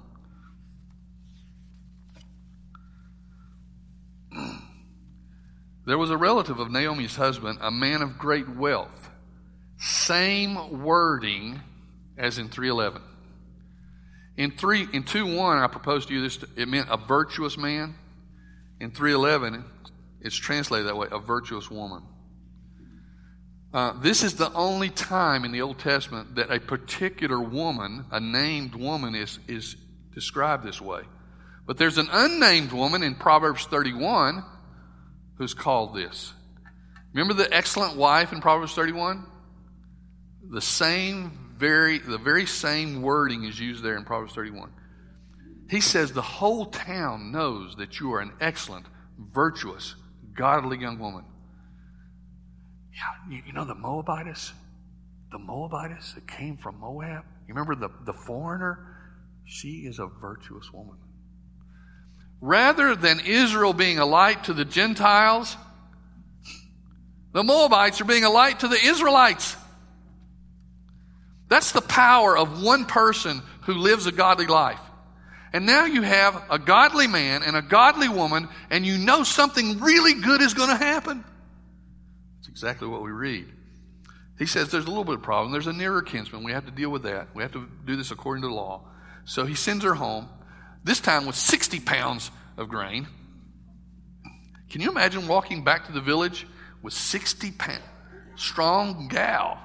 There was a relative of Naomi's husband, a man of great wealth. Same wording as in 3:11. In 2:1, I proposed to you this, it meant a virtuous man. In 3:11, it's translated that way, a virtuous woman. This is the only time in the Old Testament that a particular woman, a named woman, is described this way. But there's an unnamed woman in Proverbs 31 who's called this. Remember the excellent wife in Proverbs 31? The very same wording is used there in Proverbs 31. He says the whole town knows that you are an excellent, virtuous, godly young woman. Yeah, you know the Moabitess? The Moabitess that came from Moab? You remember the foreigner? She is a virtuous woman. Rather than Israel being a light to the Gentiles, the Moabites are being a light to the Israelites. That's the power of one person who lives a godly life. And now you have a godly man and a godly woman, and you know something really good is going to happen. That's exactly what we read. He says there's a little bit of problem. There's a nearer kinsman. We have to deal with that. We have to do this according to the law. So he sends her home, this time with 60 pounds of grain. Can you imagine walking back to the village with 60 pounds? Strong gal.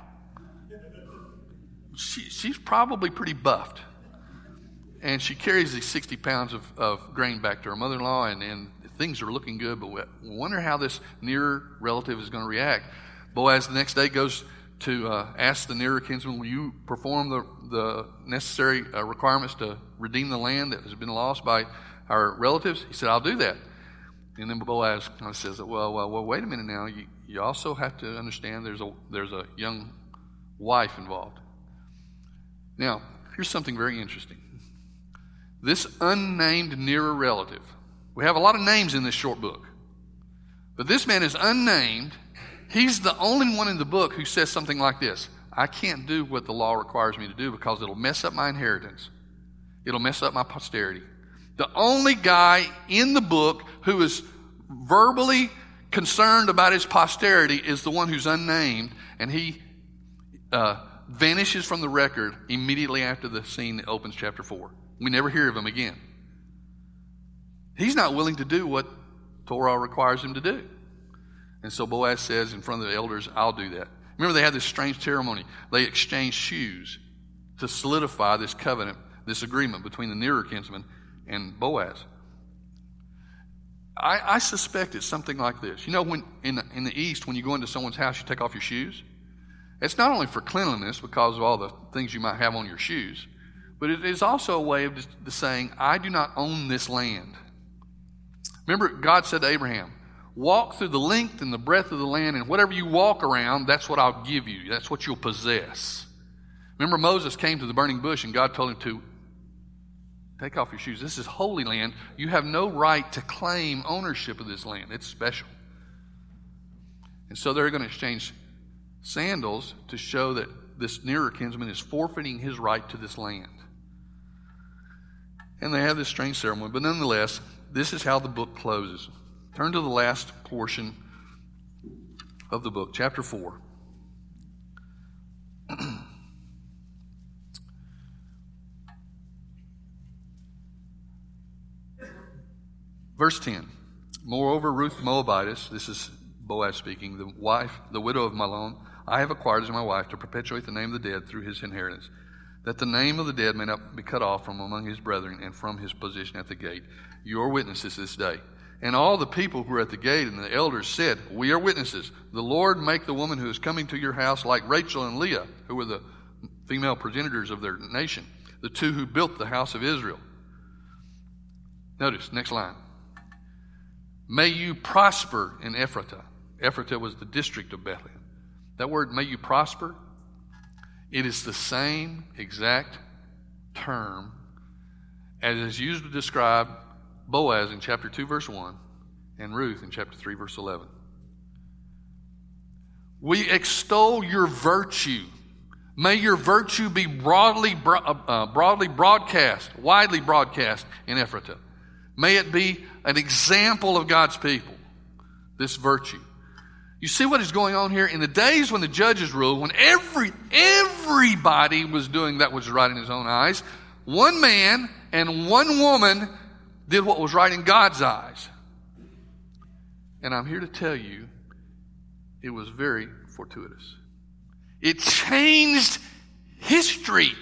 She's probably pretty buffed. And she carries these 60 pounds of grain back to her mother-in-law, and things are looking good, but we wonder how this nearer relative is going to react. Boaz the next day goes to ask the nearer kinsman, will you perform the necessary requirements to redeem the land that has been lost by our relatives? He said, I'll do that. And then Boaz kind of says, well, wait a minute now. You also have to understand there's a young wife involved. Now, here's something very interesting. This unnamed nearer relative, we have a lot of names in this short book, but this man is unnamed. He's the only one in the book who says something like this: I can't do what the law requires me to do because it'll mess up my inheritance. It'll mess up my posterity. The only guy in the book who is verbally concerned about his posterity is the one who's unnamed, and he vanishes from the record immediately after the scene that opens chapter 4. We never hear of him again. He's not willing to do what Torah requires him to do. And so Boaz says in front of the elders, I'll do that. Remember, they had this strange ceremony. They exchanged shoes to solidify this covenant, this agreement between the nearer kinsman and Boaz. I suspect it's something like this. You know, when in the East, when you go into someone's house, you take off your shoes. It's not only for cleanliness because of all the things you might have on your shoes, but it is also a way of just saying, I do not own this land. Remember, God said to Abraham, walk through the length and the breadth of the land, and whatever you walk around, that's what I'll give you. That's what you'll possess. Remember, Moses came to the burning bush, and God told him to take off your shoes. This is holy land. You have no right to claim ownership of this land. It's special. And so they're going to exchange sandals to show that this nearer kinsman is forfeiting his right to this land. And they have this strange ceremony, but nonetheless, this is how the book closes. Turn to the last portion of the book, chapter 4. Verse 10. Moreover, Ruth the Moabitess, this is Boaz speaking, the widow of Mahlon, I have acquired as my wife to perpetuate the name of the dead through his inheritance, that the name of the dead may not be cut off from among his brethren and from his position at the gate. You are witnesses this day. And all the people who were at the gate and the elders said, we are witnesses. The Lord make the woman who is coming to your house like Rachel and Leah, who were the female progenitors of their nation, the two who built the house of Israel. Notice, next line. May you prosper in Ephratah. Ephratah was the district of Bethlehem. That word, may you prosper, it is the same exact term as is used to describe Boaz in chapter 2, verse 1, and Ruth in chapter 3, verse 11. We extol your virtue. May your virtue be broadly broadcast, widely broadcast in Ephratah. May it be an example of God's people, this virtue. You see what is going on here? In the days when the judges ruled, when everybody was doing that which was right in his own eyes, one man and one woman did what was right in God's eyes. And I'm here to tell you, it was very fortuitous. It changed history.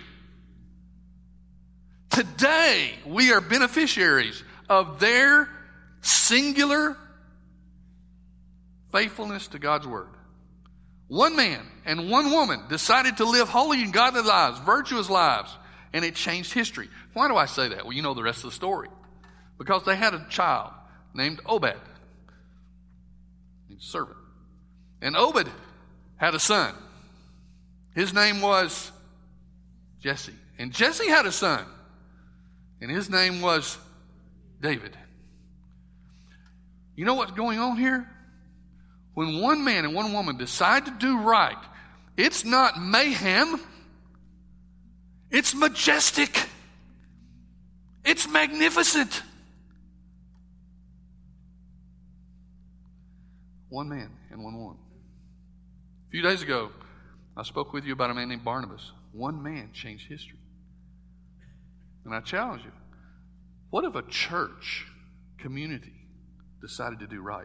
Today, we are beneficiaries of their singular faithfulness to God's word. One man and one woman decided to live holy and godly lives, virtuous lives, and it changed history. Why do I say that? Well, you know the rest of the story. Because they had a child named Obed, his servant. And Obed had a son. His name was Jesse. And Jesse had a son, and his name was David. You know what's going on here? When one man and one woman decide to do right, it's not mayhem. It's majestic. It's magnificent. One man and one woman. A few days ago, I spoke with you about a man named Barnabas. One man changed history. And I challenge you, what if a church community decided to do right?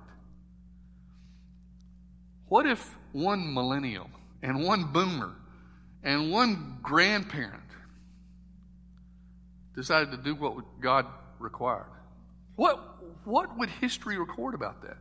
What if one millennial and one boomer and one grandparent decided to do what God required? What would history record about that?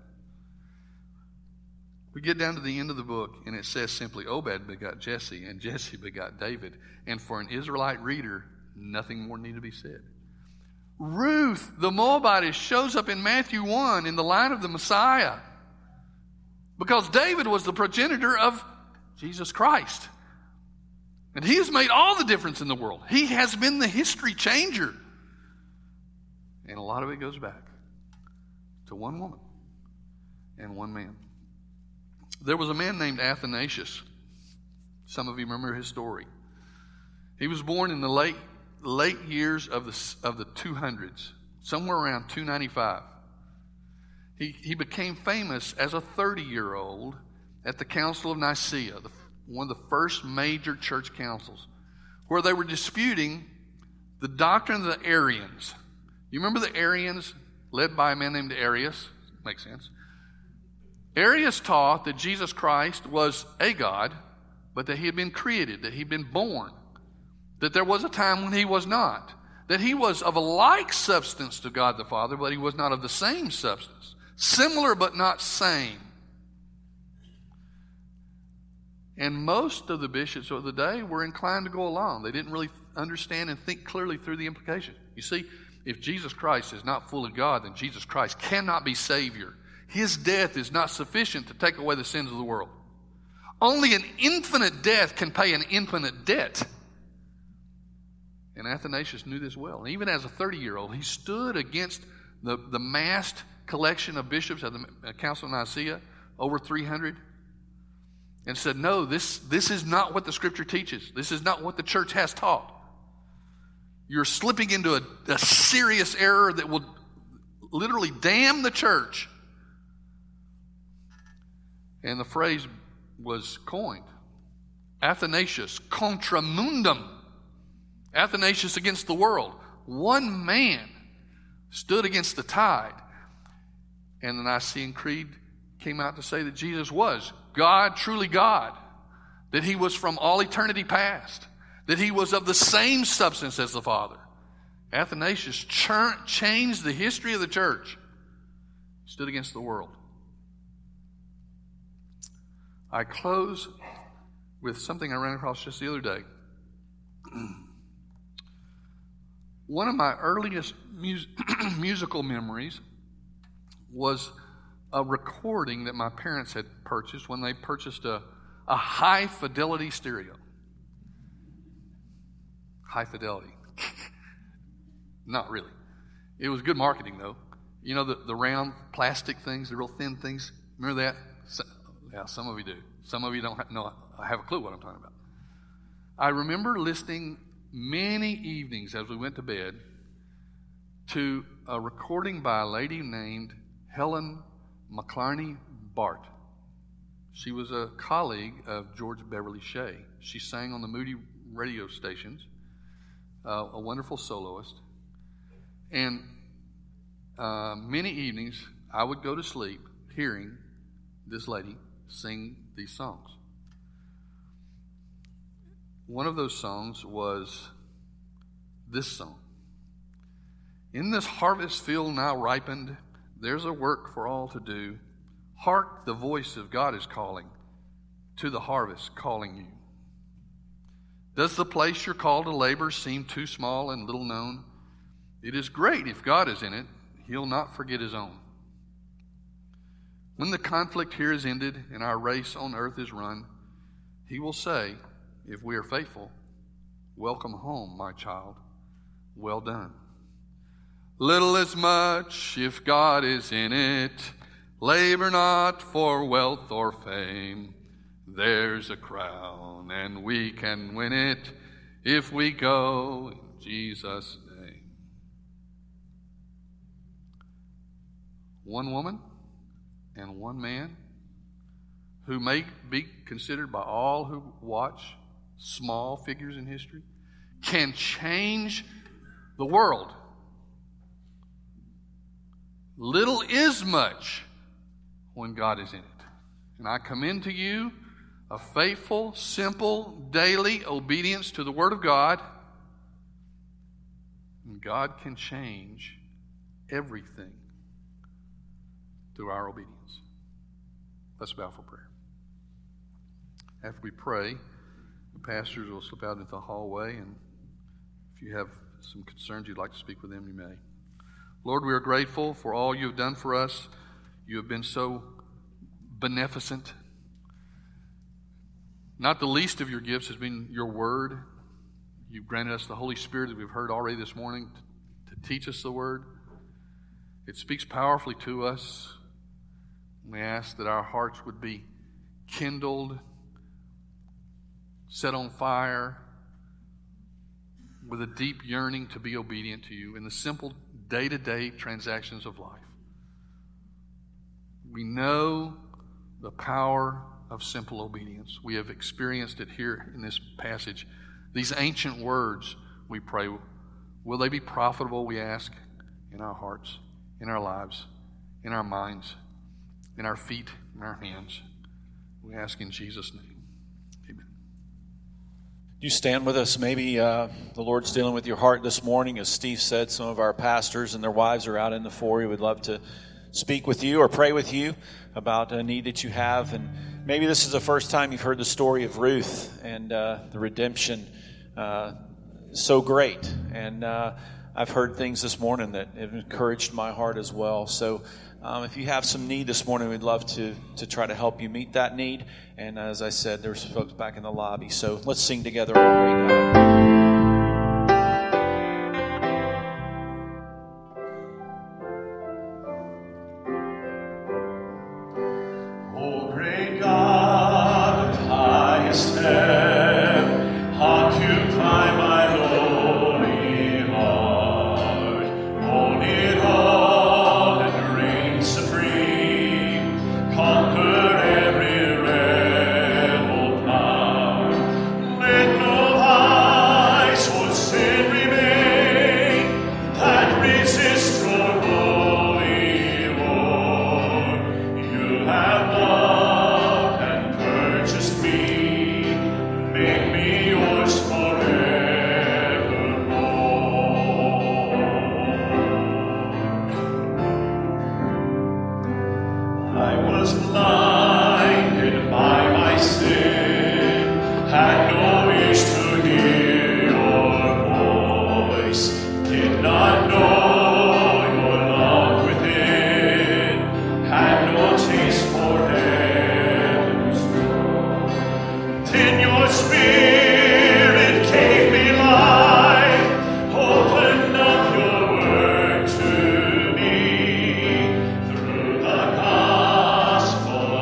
We get down to the end of the book, and it says simply, Obed begot Jesse, and Jesse begot David. And for an Israelite reader, nothing more needed to be said. Ruth, the Moabitess, shows up in Matthew 1 in the line of the Messiah, because David was the progenitor of Jesus Christ. And he has made all the difference in the world. He has been the history changer. And a lot of it goes back to one woman and one man. There was a man named Athanasius. Some of you remember his story. He was born in the late years of the 200s, somewhere around 295. He became famous as a 30-year-old at the Council of Nicaea, one of the first major church councils, where they were disputing the doctrine of the Arians. You remember the Arians, led by a man named Arius? Makes sense. Arius taught that Jesus Christ was a God, but that he had been created, that he'd been born, that there was a time when he was not, that he was of a like substance to God the Father, but he was not of the same substance, similar but not same. And most of the bishops of the day were inclined to go along. They didn't really understand and think clearly through the implications. You see, if Jesus Christ is not fully God, then Jesus Christ cannot be Savior. His death is not sufficient to take away the sins of the world. Only an infinite death can pay an infinite debt. And Athanasius knew this well. And even as a 30-year-old, he stood against the massed collection of bishops at the Council of Nicaea, over 300, and said, no, this is not what the Scripture teaches. This is not what the church has taught. You're slipping into a serious error that will literally damn the church. And the phrase was coined, Athanasius contra mundum. Athanasius against the world. One man stood against the tide. And the Nicene Creed came out to say that Jesus was God, truly God, that he was from all eternity past, that he was of the same substance as the Father. Athanasius changed the history of the church, stood against the world. I close with something I ran across just the other day. One of my earliest musical memories was a recording that my parents had purchased when they purchased a high fidelity stereo. High fidelity. Not really. It was good marketing, though. You know the round plastic things, the real thin things? Remember that? Yeah, some of you do. Some of you don't have a clue what I'm talking about. I remember listening many evenings as we went to bed to a recording by a lady named Helen McClarney Bart. She was a colleague of George Beverly Shea. She sang on the Moody radio stations, a wonderful soloist. And many evenings I would go to sleep hearing this lady sing these songs. One of those songs was this song. In this harvest field now ripened, there's a work for all to do. Hark, the voice of God is calling, to the harvest calling you. Does the place you're called to labor seem too small and little known? It is great if God is in it. He'll not forget his own. When the conflict here is ended and our race on earth is run, he will say, if we are faithful, welcome home, my child. Well done. Little is much if God is in it. Labor not for wealth or fame. There's a crown and we can win it if we go in Jesus' name. One woman and one man who may be considered by all who watch small figures in history can change the world. Little is much when God is in it. And I commend to you a faithful, simple, daily obedience to the Word of God. And God can change everything through our obedience. Let's bow for prayer. After we pray, the pastors will slip out into the hallway, and if you have some concerns you'd like to speak with them, you may. Lord, we are grateful for all you have done for us. You have been so beneficent. Not the least of your gifts has been your word. You've granted us the Holy Spirit, as we've heard already this morning, to teach us the word. It speaks powerfully to us. We ask that our hearts would be kindled, set on fire, with a deep yearning to be obedient to you in the simple day-to-day transactions of life. We know the power of simple obedience. We have experienced it here in this passage. These ancient words, we pray, will they be profitable, we ask, in our hearts, in our lives, in our minds, in our feet, in our hands. We ask in Jesus' name. Amen. You stand with us. Maybe the Lord's dealing with your heart this morning. As Steve said, some of our pastors and their wives are out in the foyer. We'd love to speak with you or pray with you about a need that you have. And maybe this is the first time you've heard the story of Ruth and the redemption. So great. And I've heard things this morning that have encouraged my heart as well. So if you have some need this morning, we'd love to try to help you meet that need. And as I said, there's folks back in the lobby. So let's sing together, O Great God. Gospel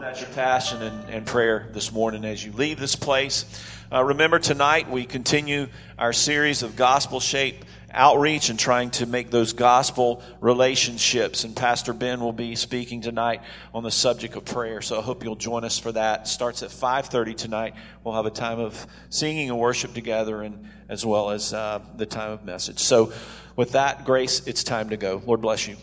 That's your passion and prayer this morning as you leave this place. Remember, tonight we continue our series of gospel-shaped outreach and trying to make those gospel relationships. And Pastor Ben will be speaking tonight on the subject of prayer. So I hope you'll join us for that. It starts at 5:30 tonight. We'll have a time of singing and worship together, and as well as the time of message. So with that, Grace, it's time to go. Lord bless you.